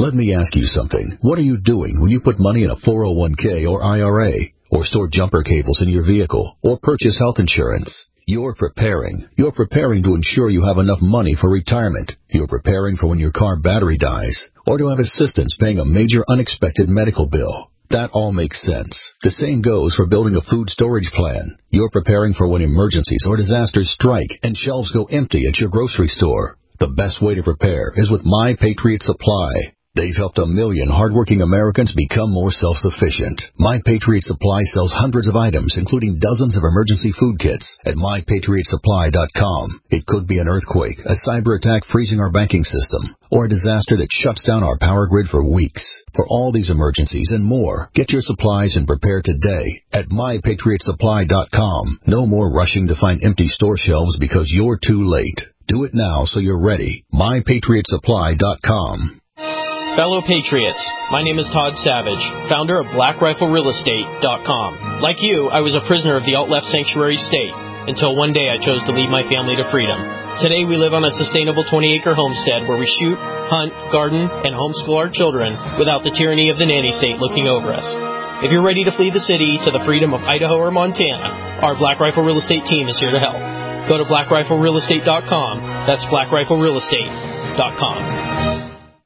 Let me ask you something. What are you doing when you put money in a four oh one k or I R A, or store jumper cables in your vehicle, or purchase health insurance? You're preparing. You're preparing to ensure you have enough money for retirement. You're preparing for when your car battery dies, or to have assistance paying a major unexpected medical bill. That all makes sense. The same goes for building a food storage plan. You're preparing for when emergencies or disasters strike and shelves go empty at your grocery store. The best way to prepare is with My Patriot Supply. They've helped a million hardworking Americans become more self-sufficient. My Patriot Supply sells hundreds of items, including dozens of emergency food kits, at my patriot supply dot com. It could be an earthquake, a cyber attack freezing our banking system, or a disaster that shuts down our power grid for weeks. For all these emergencies and more, get your supplies and prepare today at my patriot supply dot com. No more rushing to find empty store shelves because you're too late. Do it now so you're ready. my patriot supply dot com. Fellow Patriots, my name is Todd Savage, founder of black rifle real estate dot com. Like you, I was a prisoner of the alt-left sanctuary state until one day I chose to lead my family to freedom. Today we live on a sustainable twenty-acre homestead where we shoot, hunt, garden, and homeschool our children without the tyranny of the nanny state looking over us. If you're ready to flee the city to the freedom of Idaho or Montana, our Black Rifle Real Estate team is here to help. Go to black rifle real estate dot com. That's black rifle real estate dot com.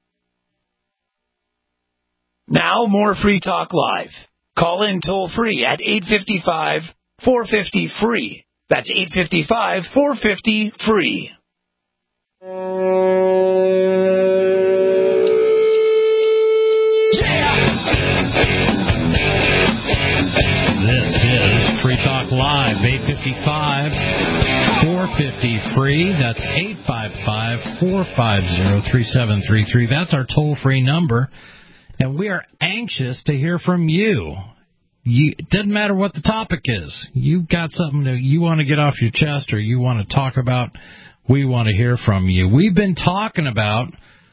Now more Free Talk Live. Call in toll free at eight five five, four five zero, free. That's eight five five, four five zero, free. This is Free Talk Live, eight five five, four five zero, free. That's eight five five, four five zero, three seven three three. That's our toll-free number. And we are anxious to hear from you. You. It doesn't matter what the topic is. You've got something that you want to get off your chest or you want to talk about, we want to hear from you. We've been talking about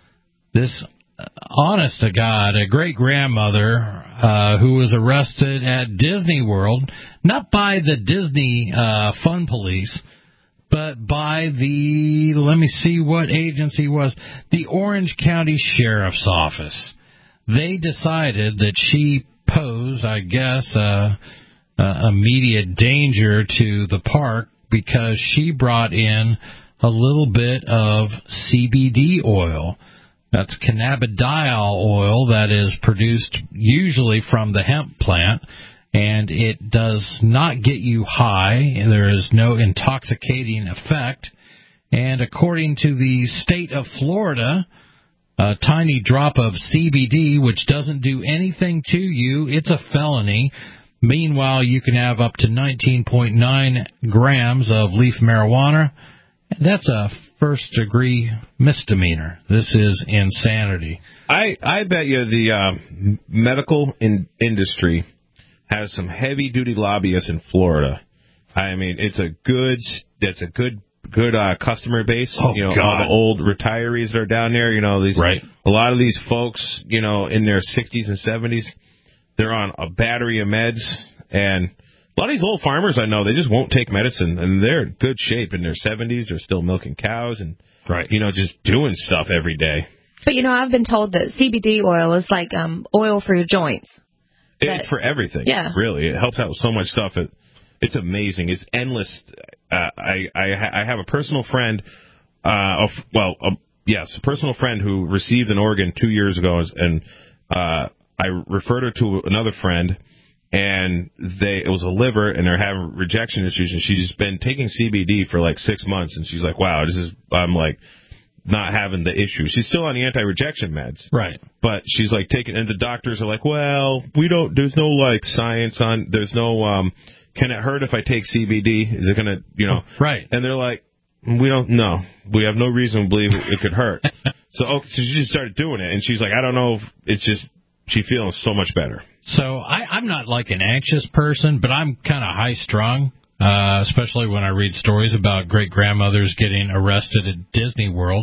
this, uh, honest to God, a great-grandmother uh, who was arrested at Disney World, not by the Disney uh, Fun Police, but by the, let me see what agency it was, the Orange County Sheriff's Office. They decided that she posed, I guess, uh, uh, immediate danger to the park because she brought in a little bit of C B D oil. That's cannabidiol oil that is produced usually from the hemp plant, and it does not get you high. There is no intoxicating effect. And according to the state of Florida, a tiny drop of C B D, which doesn't do anything to you, it's a felony. Meanwhile, you can have up to nineteen point nine grams of leaf marijuana. That's a first-degree misdemeanor. This is insanity. I, I bet you the uh, medical in- industry has some heavy-duty lobbyists in Florida. I mean, it's a good, it's a good good uh, customer base. Oh, you know, God. all the old retirees that are down there. You know, these right. A lot of these folks, you know, in their sixties and seventies, they're on a battery of meds, and a lot of these old farmers I know, they just won't take medicine, and they're in good shape in their seventies. They're still milking cows and right. you know, just doing stuff every day. But you know, I've been told that C B D oil is like um, oil for your joints. It's for everything. Yeah. Really, it helps out with so much stuff. It, it's amazing. It's endless. Uh, I, I I have a personal friend, uh, of, well, uh, yes, a personal friend who received an organ two years ago, and uh, I referred her to another friend, and they it was a liver, and they're having rejection issues, and she's been taking C B D for like six months, and she's like, wow, this is, I'm like, not having the issue. She's still on the anti-rejection meds. Right. But she's like taking, and the doctors are like, well, we don't, there's no like science on, there's no, um, can it hurt if I take C B D? Is it going to, you know? Right. And they're like, we don't know. We have no reason to believe it could hurt. so, okay, so she just started doing it, and she's like, I don't know if it's just, she feels so much better. So I, I'm not like an anxious person, but I'm kind of high-strung, uh, especially when I read stories about great-grandmothers getting arrested at Disney World.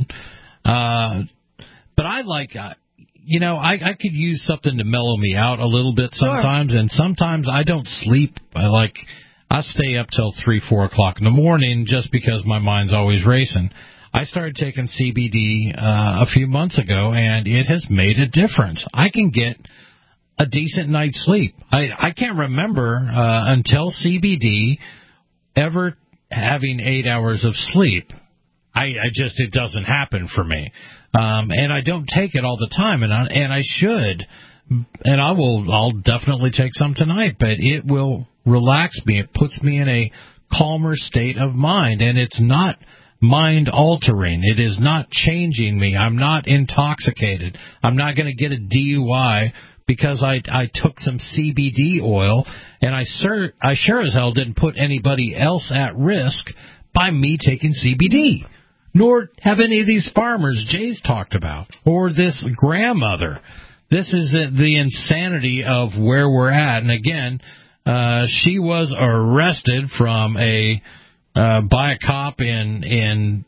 Uh, but I like... Uh, You know, I, I could use something to mellow me out a little bit sometimes, sure. And sometimes I don't sleep. I like, I stay up till three, four o'clock in the morning just because my mind's always racing. I started taking C B D uh, a few months ago, and it has made a difference. I can get a decent night's sleep. I, I can't remember uh, until C B D ever having eight hours of sleep. I, I just, it doesn't happen for me. Um, and I don't take it all the time, and I, and I should. And I will, I'll definitely take some tonight, but it will relax me. It puts me in a calmer state of mind, and it's not mind altering. It is not changing me. I'm not intoxicated. I'm not going to get a D U I because I I took some C B D oil, and I sure I sure as hell didn't put anybody else at risk by me taking C B D. Nor have any of these farmers Jay's talked about, or this grandmother. This is the insanity of where we're at. And again, uh, she was arrested from a uh, by a cop in in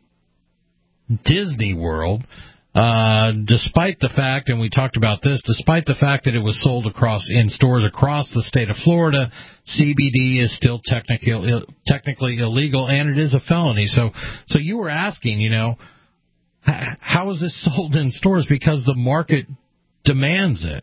Disney World, uh, despite the fact, and we talked about this, despite the fact that it was sold across in stores across the state of Florida, C B D is still technically technically illegal, and it is a felony. So, so you were asking, you know, how is this sold in stores? Because the market demands it.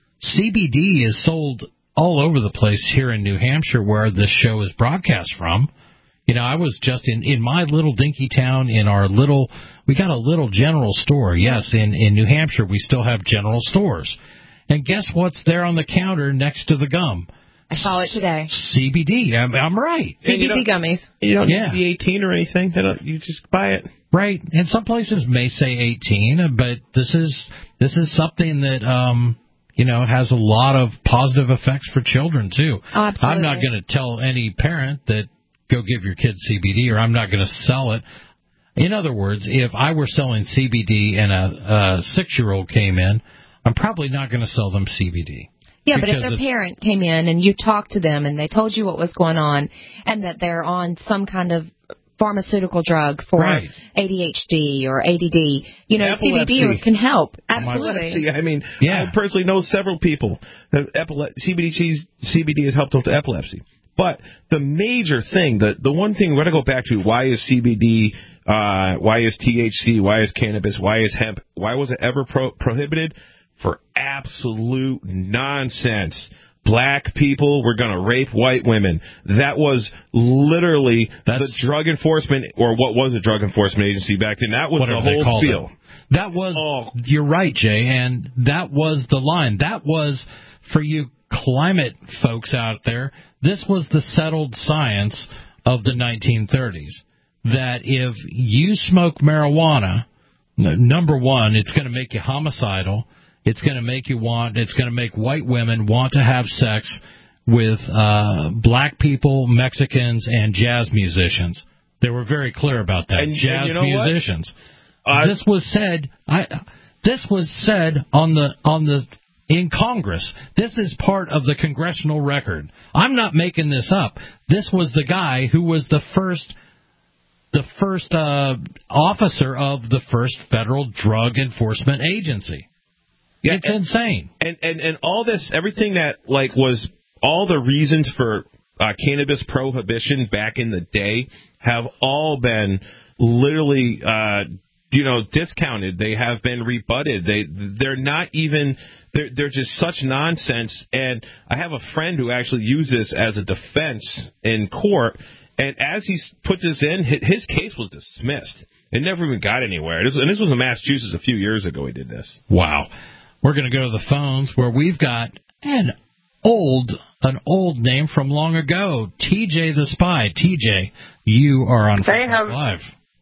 C B D is sold all over the place here in New Hampshire, where this show is broadcast from. You know, I was just in, in my little dinky town, in our little, we got a little general store. Yes, in, in New Hampshire, we still have general stores. And guess what's there on the counter next to the gum? I saw it today. C B D. I'm, I'm right. C B D gummies. You don't Yeah. need to be eighteen or anything. They don't, you just buy it. Right. And some places may say eighteen, but this is this is something that, um, you know, has a lot of positive effects for children, too. Oh, absolutely. I'm not going to tell any parent that go give your kid C B D, or I'm not going to sell it. In other words, if I were selling C B D and a, a six-year-old came in, I'm probably not going to sell them C B D. Yeah, but if Because their it's- parent came in and you talked to them and they told you what was going on and that they're on some kind of pharmaceutical drug for Right. A D H D or A D D, you know, C B D Epilepsy. can help. Absolutely. Epilepsy. I mean, I personally know several people that epile- C B D C B D has helped with epilepsy. But the major thing, the the one thing we're going to go back to, why is C B D, uh, why is T H C, why is cannabis, why is hemp, why was it ever pro- prohibited? For absolute nonsense. Black people were going to rape white women. That was literally the drug enforcement, or what was a drug enforcement agency back then. That was Whatever the they whole called spiel. it. That was, Oh. you're right, Jay, and that was the line. That was, for you climate folks out there, this was the settled science of the nineteen thirties. That if you smoke marijuana, n- number one, it's going to make you homicidal. It's going to make you want, it's going to make white women want to have sex with uh, black people, Mexicans, and jazz musicians. They were very clear about that. And- jazz and you know what? musicians. Uh, this was said. I. This was said on the on the in Congress. This is part of the congressional record. I'm not making this up. This was the guy who was the first. The first uh, officer of the first federal drug enforcement agency. Yeah, it's and, insane. And, and and all this, everything that like was all the reasons for uh, cannabis prohibition back in the day have all been literally, uh, you know, discounted. They have been rebutted. They they're not even they're they're just such nonsense. And I have a friend who actually used this as a defense in court. And as he put this in, his case was dismissed. It never even got anywhere. This, and this was in Massachusetts a few years ago. He did this. Wow. We're going to go to the phones where we've got an old an old name from long ago, T J the Spy. T J, you are on Hey, Facebook how's- Live.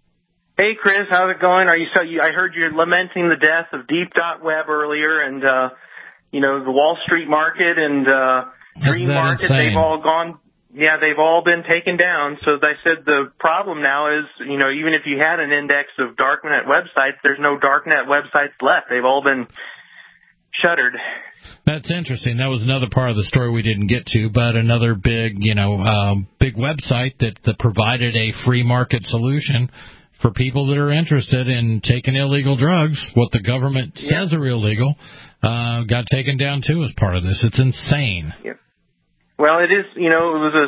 Hey, Chris, how's it going? Are you so? You, I heard you lamenting the death of Deep Dot Web earlier, and uh, you know the Wall Street market and uh, Dream that Market. insane? They've all gone. Yeah, they've all been taken down. So they said the problem now is, you know, even if you had an index of darknet websites, there's no darknet websites left. They've all been shuttered. That's interesting. That was another part of the story we didn't get to, but another big, you know, um, big website that, that provided a free market solution for people that are interested in taking illegal drugs, what the government Yeah. says are illegal, uh, got taken down too as part of this. It's insane. Yeah. Well, it is, you know, it was a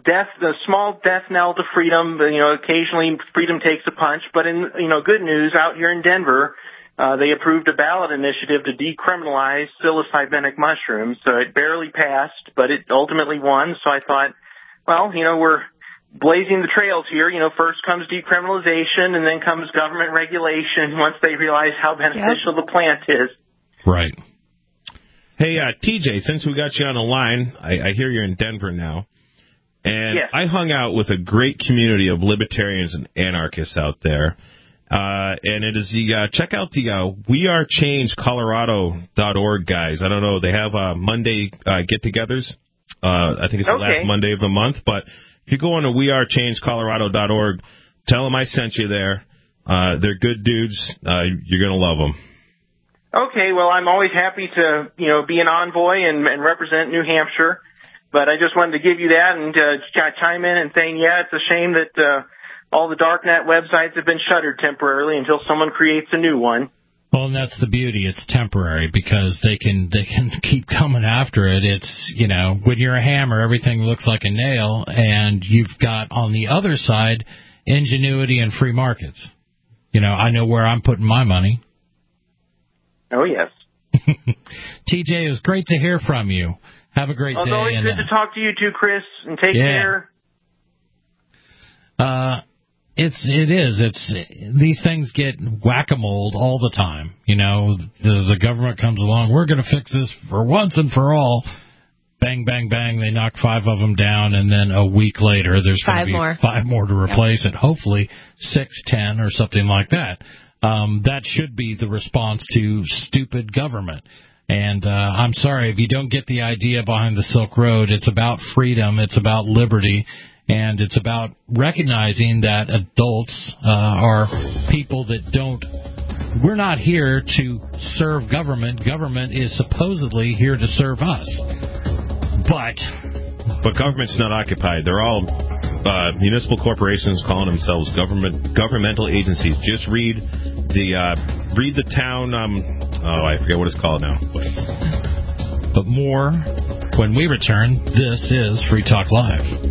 death, the small death knell to freedom. You know, occasionally freedom takes a punch. But in, you know, good news out here in Denver, uh, they approved a ballot initiative to decriminalize psilocybinic mushrooms. So it barely passed, but it ultimately won. So I thought, well, you know, we're blazing the trails here. You know, first comes decriminalization and then comes government regulation once they realize how beneficial yep. the plant is. Right. Hey, uh, T J, since we got you on the line, I, I hear you're in Denver now. And yes. I hung out with a great community of libertarians and anarchists out there. Uh, and it is the, uh, check out the, uh, we are change colorado dot org guys. I don't know. They have, uh, Monday, uh, get-togethers. Uh, I think it's the okay. last Monday of the month. But if you go on to we are change colorado dot org, tell them I sent you there. Uh, they're good dudes. Uh, you're going to love them. Okay. Well, I'm always happy to, you know, be an envoy and, and represent New Hampshire. But I just wanted to give you that and, uh, chime in and saying, yeah, it's a shame that, uh, all the darknet websites have been shuttered temporarily until someone creates a new one. Well, and that's the beauty. It's temporary because they can they can keep coming after it. It's, you know, when you're a hammer, everything looks like a nail, and you've got on the other side ingenuity and free markets. You know, I know where I'm putting my money. Oh, yes. T J, it was great to hear from you. Have a great well, day. It's always and, good uh, to talk to you too, Chris, and take yeah. care. Uh, it's it is it's these things get whack-a-mole all the time. You know, the the government comes along. We're going to fix this for once and for all. Bang, bang, bang. They knock five of them down, and then a week later, there's going to be more. five more to replace yep. it. Hopefully, six, ten, or something like that. Um, that should be the response to stupid government. And uh, I'm sorry if you don't get the idea behind the Silk Road. It's about freedom. It's about liberty. And it's about recognizing that adults uh, are people that don't... We're not here to serve government. Government is supposedly here to serve us. But... But government's not occupied. They're all uh, municipal corporations calling themselves government governmental agencies. Just read the uh, read the town... Um, oh, I forget what it's called now. But, but more when we return. This is Free Talk Live.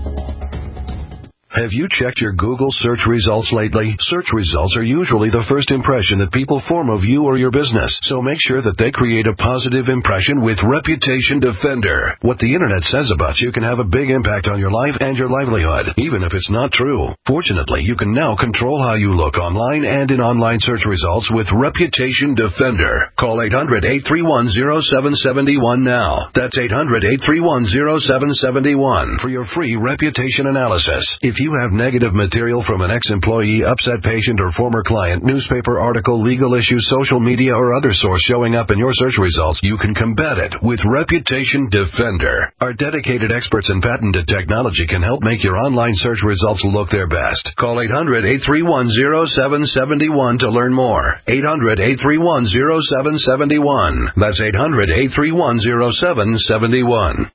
Have you checked your Google search results lately? Search results are usually the first impression that people form of you or your business, so make sure that they create a positive impression with Reputation Defender. What the Internet says about you can have a big impact on your life and your livelihood, even if it's not true. Fortunately, you can now control how you look online and in online search results with Reputation Defender. Call eight hundred, eight three one, zero seven seven one now. That's eight hundred, eight three one, zero seven seven one for your free reputation analysis. If you have negative material from an ex-employee, upset patient, or former client, newspaper article, legal issue, social media, or other source showing up in your search results, you can combat it with Reputation Defender. Our dedicated experts in patented technology can help make your online search results look their best. Call eight hundred, eight three one, zero seven seven one to learn more. eight hundred, eight three one, zero seven seven one. That's eight hundred, eight three one, zero seven seven one.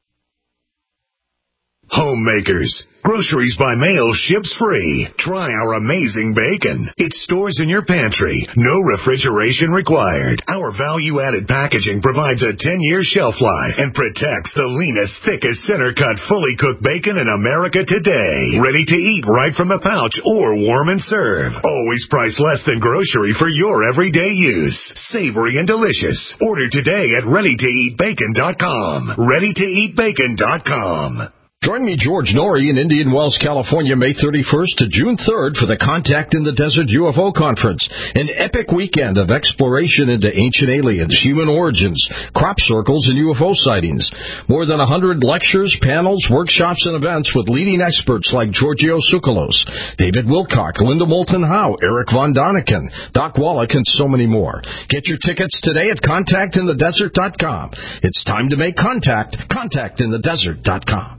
Homemakers. Groceries by mail ships free. Try our amazing bacon. It stores in your pantry. No refrigeration required. Our value-added packaging provides a ten-year shelf life and protects the leanest, thickest, center-cut, fully cooked bacon in America today. Ready to eat right from the pouch or warm and serve. Always priced less than grocery for your everyday use. Savory and delicious. Order today at ready to eat bacon dot com. ready to eat bacon dot com. Join me, George Norrie, in Indian Wells, California, May thirty-first to June third for the Contact in the Desert U F O Conference, an epic weekend of exploration into ancient aliens, human origins, crop circles, and U F O sightings. More than one hundred lectures, panels, workshops, and events with leading experts like Giorgio Tsoukalos, David Wilcock, Linda Moulton Howe, Eric Von Daniken, Doc Wallach, and so many more. Get your tickets today at contact in the desert dot com. It's time to make contact. contact in the desert dot com.